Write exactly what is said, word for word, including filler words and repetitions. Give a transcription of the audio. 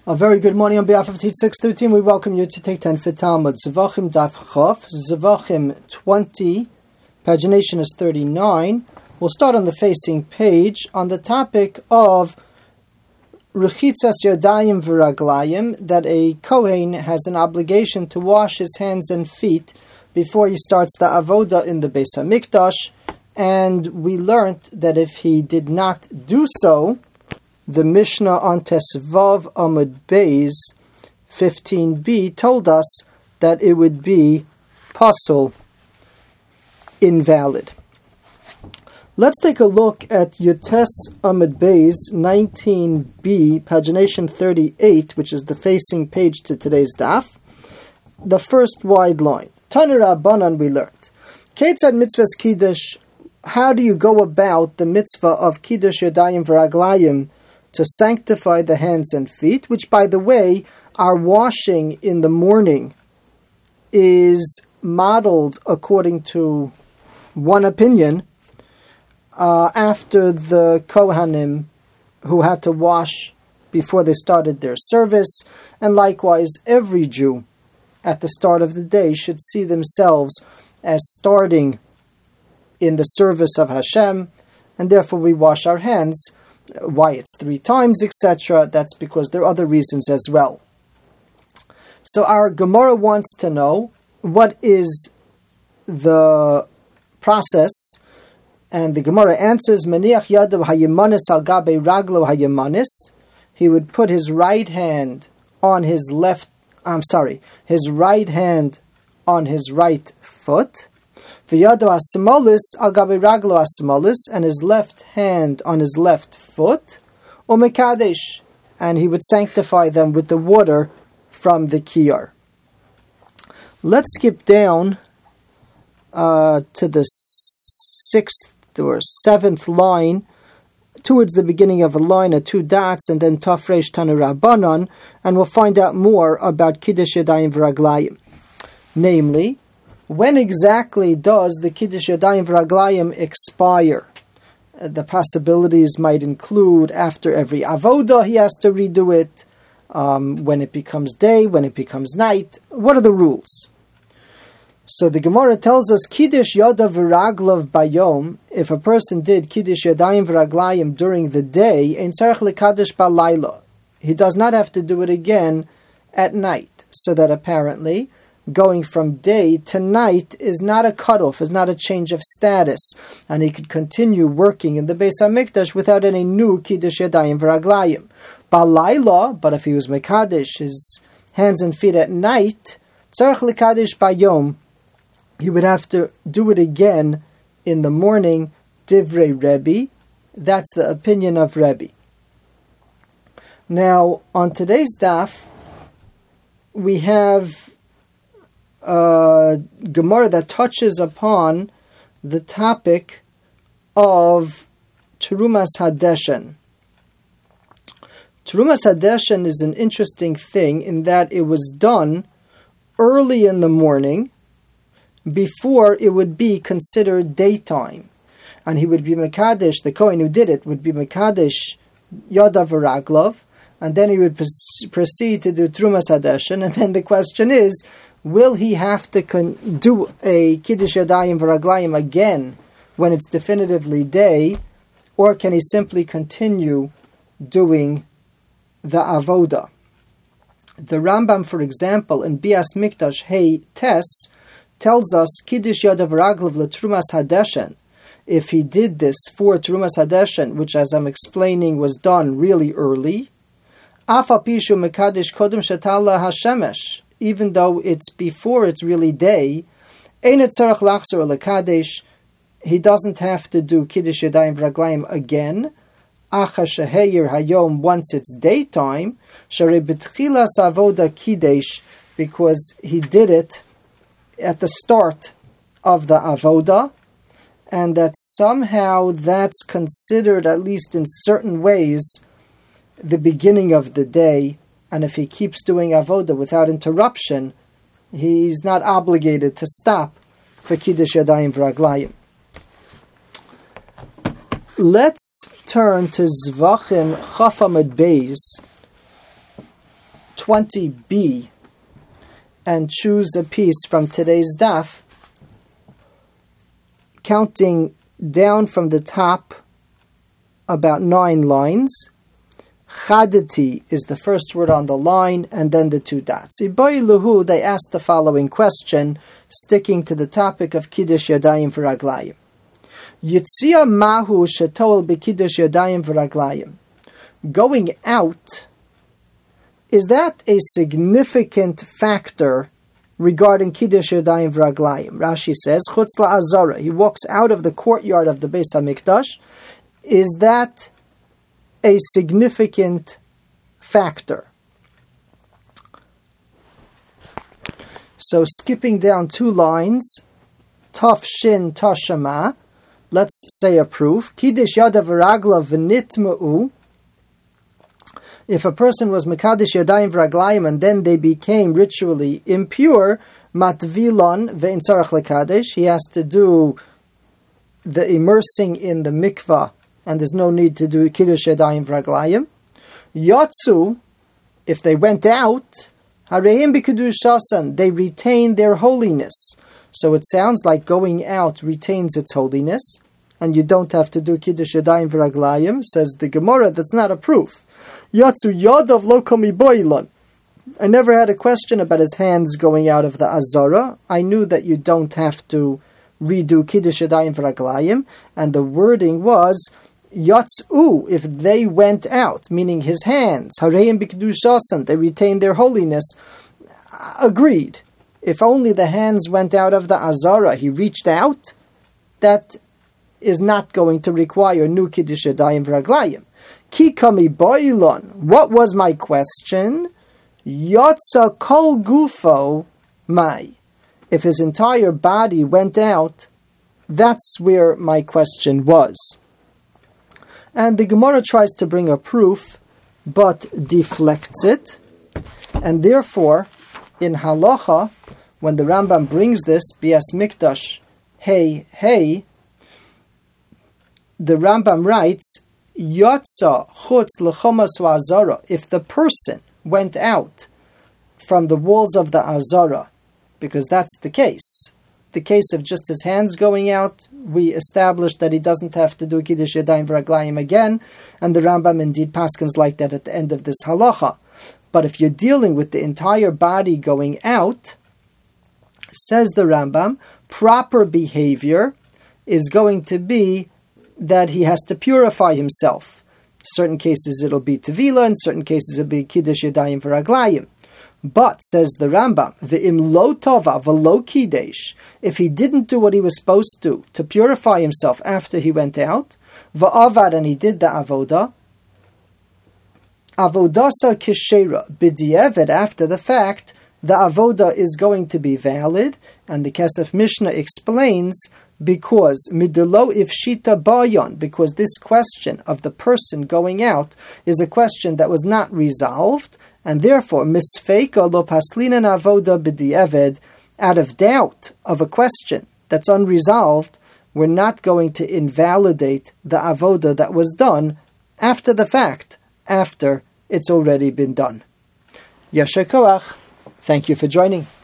A very good morning on behalf of Teach six thirteen. We welcome you to take ten for Talmud. Zvachim Daf Chof, Zvachim twenty, pagination is thirty-nine. We'll start on the facing page on the topic of Rechitzas Yadayim V'Raglayim, that a Kohen has an obligation to wash his hands and feet before he starts the Avodah in the Beis HaMikdash, and we learnt that if he did not do so, the Mishnah on Tesvav Amud Beis fifteen b told us that it would be pasul, invalid. Let's take a look at Yotes Amud Beis nineteen b, pagination thirty-eight, which is the facing page to today's daf. The first wide line. Tanu Rabbanan, we learned. Ketzad mitzvahs kiddush. How do you go about the mitzvah of kiddush yadayim v'raglayim, to sanctify the hands and feet, which, by the way, our washing in the morning is modeled according to one opinion uh, after the Kohanim who had to wash before they started their service, and likewise every Jew at the start of the day should see themselves as starting in the service of Hashem, and therefore we wash our hands. Why it's three times, et cetera. That's because there are other reasons as well. So our Gemara wants to know what is the process, and the Gemara answers: Maniach yadav hayemanis al gabe raglo hayemanis. He would put his right hand on his left. I'm sorry, his right hand on his right foot. V'yadav asmolis al gabe raglo asmolis, and his left hand on his left foot, or mekadesh, and he would sanctify them with the water from the kiyar. Let's skip down uh, to the sixth or seventh line, towards the beginning of a line of two dots, and then Tafresh Tanu Rabbanan, and we'll find out more about Kiddush Yadayim V'Raglayim. Namely, when exactly does the Kiddush Yadayim V'Raglayim expire? The possibilities might include after every avodah he has to redo it, um, when it becomes day, when it becomes night. What are the rules? So the Gemara tells us, Kiddush Yadav V'Raglav Bayom, if a person did Kiddush Yadayim V'Raglayim during the day, Ein Tzarech L'Kadosh B'Layla, he does not have to do it again at night. So that apparently going from day to night is not a cutoff, is not a change of status, and he could continue working in the Beis HaMikdash without any new Kiddush Yadayim V'Raglayim. B'Layla, but if he was Mekadesh, his hands and feet at night, Tzarech L'Kadosh Bayom, he would have to do it again in the morning. Divrei Rebbe, that's the opinion of Rebbe. Now, on today's daf, we have Uh, Gemara that touches upon the topic of Terumas Hadeshen. Terumas Hadeshen is an interesting thing in that it was done early in the morning before it would be considered daytime. And he would be Mekadesh, the Kohen who did it would be Mekadesh Yadav V'Raglav, and then he would proceed to do Terumas Hadeshen, and then the question is, will he have to con- do a Kiddush Yadayim V'Raglayim again when it's definitively day, or can he simply continue doing the Avodah? The Rambam, for example, in Bias Mikdash Hey Tes, tells us Kiddush Yadav V'Raglav L'Trumas Hadeshen. If he did this for Terumas Hadeshen, which, as I'm explaining, was done really early, Afa Pishu Mekadesh Kodem Shetala Hashemesh, even though it's before it's really day, Einet Tzarech Lachzor L'Kadesh, he doesn't have to do Kiddush Yadayim V'Raglayim again. Acha Sheheir Hayom, once it's daytime, Sharei B'Tchilas Avoda Kiddush, because he did it at the start of the Avoda, and that somehow that's considered, at least in certain ways, the beginning of the day. And if he keeps doing avodah without interruption, he's not obligated to stop for Kiddush Yadayim V'Raglayim. Let's turn to Zvachim Chaf Amud Beis, twenty b and choose a piece from today's daf, counting down from the top about nine lines. Chadati is the first word on the line, and then the two dots. Iboiluhu, they asked the following question, sticking to the topic of Kiddush Yadayim v'Raglayim. Yitzia mahu shetol b'Kiddush Yadayim v'Raglayim. Going out, is that a significant factor regarding Kiddush Yadayim v'Raglayim? Rashi says, Chutz la'azara, he walks out of the courtyard of the Beis HaMikdash. Is that a significant factor? So skipping down two lines, Taf Shin Tashama, let's say a proof. Kiddush Yada v'Ragla v'nitma'u. If a person was Mekadesh Yadayim v'Raglayim and then they became ritually impure, Matvilon ve'in tzarach lekadesh, he has to do the immersing in the mikvah, and there's no need to do Kiddush Yadayim v'Raglayim. Yatsu, if they went out, Hareim b'Kedushasan, they retain their holiness. So it sounds like going out retains its holiness, and you don't have to do Kiddush Yadayim v'Raglayim. Says the Gemara, that's not a proof. Yatsu Yadav lo komi boilon. I never had a question about his hands going out of the Azara. I knew that you don't have to redo Kiddush Yadayim v'Raglayim, and the wording was Yatsu, if they went out, meaning his hands, Hareim b'Kedushasan, they retained their holiness. Agreed. If only the hands went out of the Azara, he reached out, that is not going to require new Kiddush Yadayim v'Raglayim. Ki kami boilon, what was my question? Yatsa kol gufo mai. If his entire body went out, that's where my question was. And the Gemara tries to bring a proof, but deflects it. And therefore, in Halacha, when the Rambam brings this, Bias Mikdash, hey, hey, the Rambam writes, Yatsa chutz l'chomas v'azara. If the person went out from the walls of the Azara, because that's the case, the case of just his hands going out, we established that he doesn't have to do Kiddush Yadayim v'Raglayim again, and the Rambam indeed paskins like that at the end of this halacha. But if you're dealing with the entire body going out, says the Rambam, proper behavior is going to be that he has to purify himself. In certain cases it'll be Tevila, in certain cases it'll be Kiddush Yadayim v'Raglayim. But, says the Rambam, V'im lo tova v'lo kidesh, if he didn't do what he was supposed to, to purify himself after he went out, v'avad, and he did the avoda, avodasa kishera, b'di'evet, after the fact, the avoda is going to be valid, and the Kesef Mishnah explains, because midelo ifshita bayon, because this question of the person going out is a question that was not resolved, and therefore misfeika lo paslina avoda b'di'eved, out of doubt of a question that's unresolved, we're not going to invalidate the avoda that was done after the fact, after it's already been done. Yasher koach. Thank you for joining.